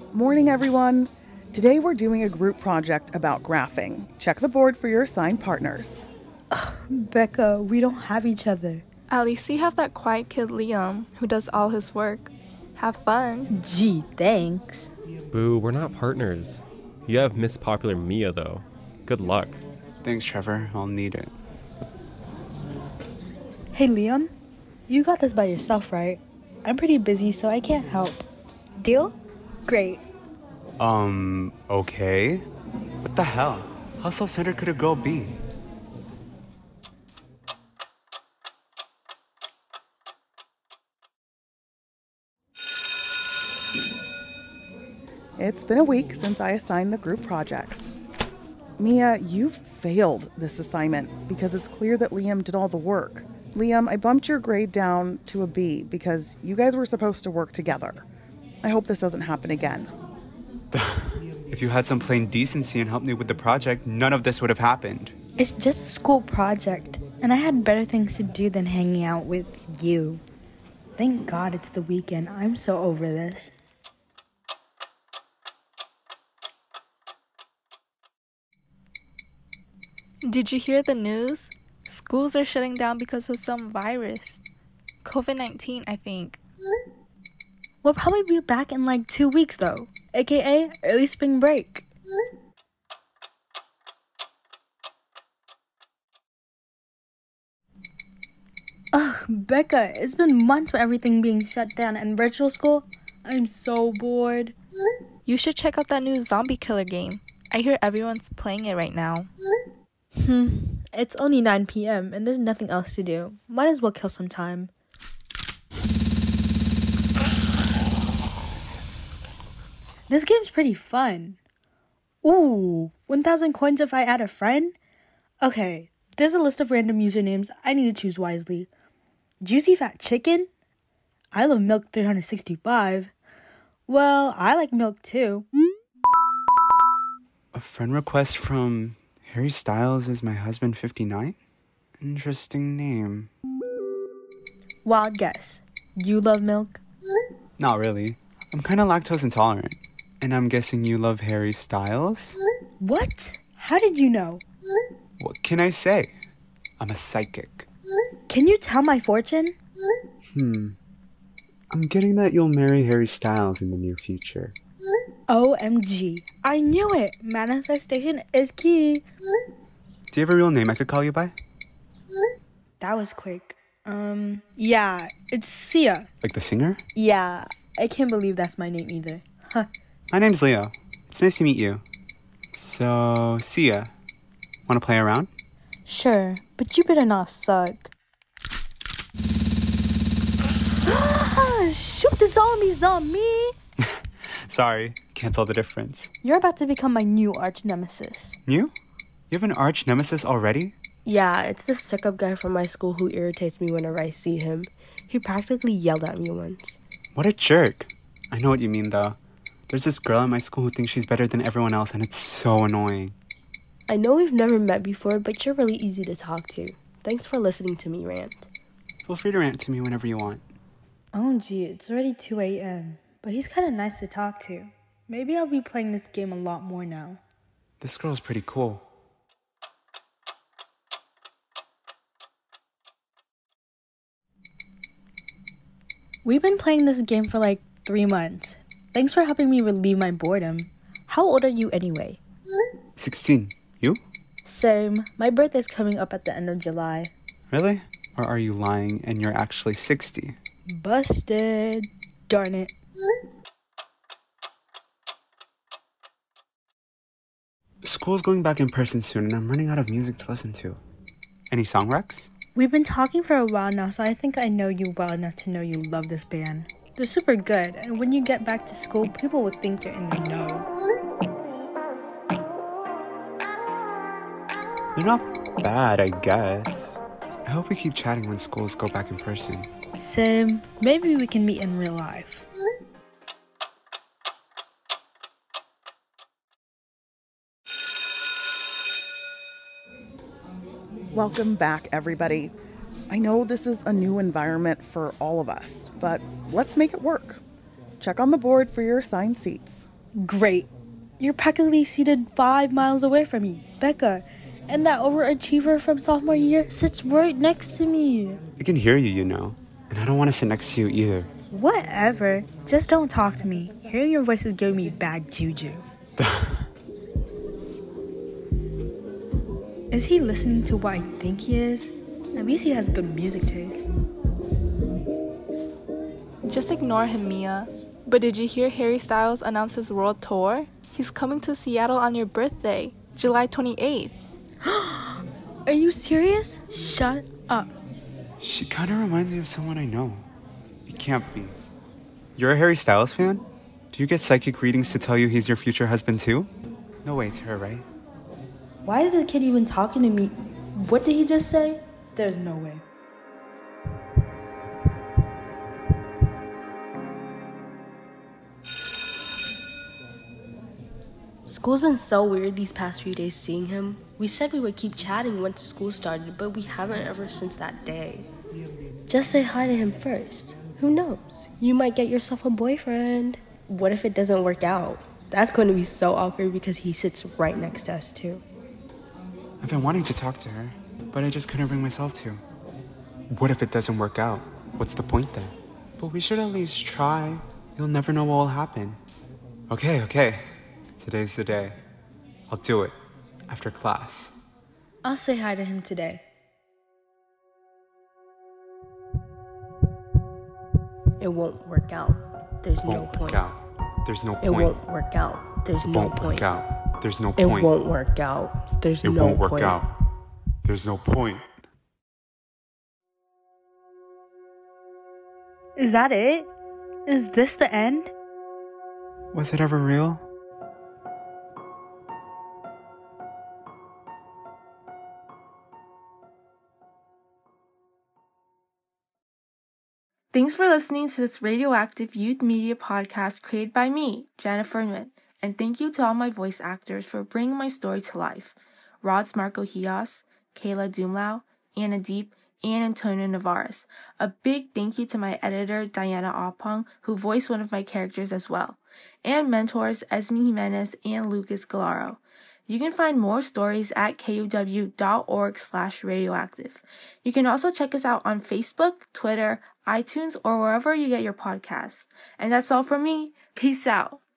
Morning, everyone. Today we're doing a group project about graphing. Check the board for your assigned partners. Becca, we don't have each other. At least you have that quiet kid Liam, who does all his work. Have fun. Gee, thanks. Boo, we're not partners. You have Miss Popular Mia, though. Good luck. Thanks, Trevor. I'll need it. Hey, Liam, you got this by yourself, right? I'm pretty busy, so I can't help. Deal? Great. Okay. What the hell? How self-centered could a girl be? It's been a week since I assigned the group projects. Mia, you've failed this assignment because it's clear that Liam did all the work. Liam, I bumped your grade down to a B because you guys were supposed to work together. I hope this doesn't happen again. If you had some plain decency and helped me with the project, none of this would have happened. It's just a school project, and I had better things to do than hanging out with you. Thank God it's the weekend. I'm so over this. Did you hear the news? Schools are shutting down because of some virus. COVID-19, I think. We'll probably be back in like 2 weeks, though. AKA early spring break. Ugh, Becca, it's been months with everything being shut down and virtual school. I'm so bored. You should check out that new zombie killer game. I hear everyone's playing it right now. It's only 9 p.m. and there's nothing else to do. Might as well kill some time. This game's pretty fun. Ooh, 1,000 coins if I add a friend? Okay, there's a list of random usernames. I need to choose wisely. Juicy Fat Chicken? I love Milk 365. Well, I like milk too. A friend request from Harry Styles is my husband 59? Interesting name. Wild guess. You love milk? Not really. I'm kind of lactose intolerant. And I'm guessing you love Harry Styles? What? How did you know? What can I say? I'm a psychic. Can you tell my fortune? I'm getting that you'll marry Harry Styles in the near future. OMG. I knew it. Manifestation is key. Do you have a real name I could call you by? That was quick. Yeah, it's Sia. Like the singer? Yeah, I can't believe that's my name either. Huh. My name's Leo. It's nice to meet you. So, Sia, want to play around? Sure, but you better not suck. Shoot the zombies, not me! Sorry, can't tell the difference. You're about to become my new arch nemesis. You? You have an arch nemesis already? Yeah, it's this stuck-up guy from my school who irritates me whenever I see him. He practically yelled at me once. What a jerk. I know what you mean, though. There's this girl in my school who thinks she's better than everyone else, and it's so annoying. I know we've never met before, but you're really easy to talk to. Thanks for listening to me rant. Feel free to rant to me whenever you want. Oh gee, it's already 2 a.m. But he's kind of nice to talk to. Maybe I'll be playing this game a lot more now. This girl's pretty cool. We've been playing this game for like 3 months. Thanks for helping me relieve my boredom. How old are you anyway? 16. You? Same. My birthday's coming up at the end of July. Really? Or are you lying and you're actually 60? Busted. Darn it. School's going back in person soon and I'm running out of music to listen to. Any song recs? We've been talking for a while now, so I think I know you well enough to know you love this band. They're super good, and when you get back to school, people will think you're in the know. They're not bad, I guess. I hope we keep chatting when schools go back in person. Same. Maybe we can meet in real life. Welcome back, everybody. I know this is a new environment for all of us, but let's make it work. Check on the board for your assigned seats. Great. You're practically seated 5 miles away from me, Becca. And that overachiever from sophomore year sits right next to me. I can hear you, and I don't want to sit next to you either. Whatever. Just don't talk to me. Hearing your voice is giving me bad juju. Is he listening to what I think he is? At least he has good music taste. Just ignore him, Mia. But did you hear Harry Styles announce his world tour? He's coming to Seattle on your birthday, July 28th. Are you serious? Shut up. She kind of reminds me of someone I know. It can't be. You're a Harry Styles fan? Do you get psychic readings to tell you he's your future husband too? No way, it's her, right? Why is this kid even talking to me? What did he just say? There's no way. School's been so weird these past few days seeing him. We said we would keep chatting once school started, but we haven't ever since that day. Just say hi to him first. Who knows? You might get yourself a boyfriend. What if it doesn't work out? That's going to be so awkward because he sits right next to us too. I've been wanting to talk to her, but I just couldn't bring myself to. What if it doesn't work out? What's the point then? But we should at least try. You'll never know what will happen. Okay. Today's the day. I'll do it. After class. I'll say hi to him today. It won't work out. There's no point. There's no point. It won't work out. There's no point. There's no It point. won't work out. There's It no won't work point. out. There's no point. Is that it? Is this the end? Was it ever real? Thanks for listening to this radioactive youth media podcast created by me, Jennifer Nguyen. And thank you to all my voice actors for bringing my story to life. Rods Marco Hias, Kayla Dumlau, Anna Deep, and Antonio Navarez. A big thank you to my editor, Diana Oppong, who voiced one of my characters as well. And mentors, Esme Jimenez and Lucas Galaro. You can find more stories at kuw.org/radioactive. You can also check us out on Facebook, Twitter, iTunes, or wherever you get your podcasts. And that's all from me. Peace out.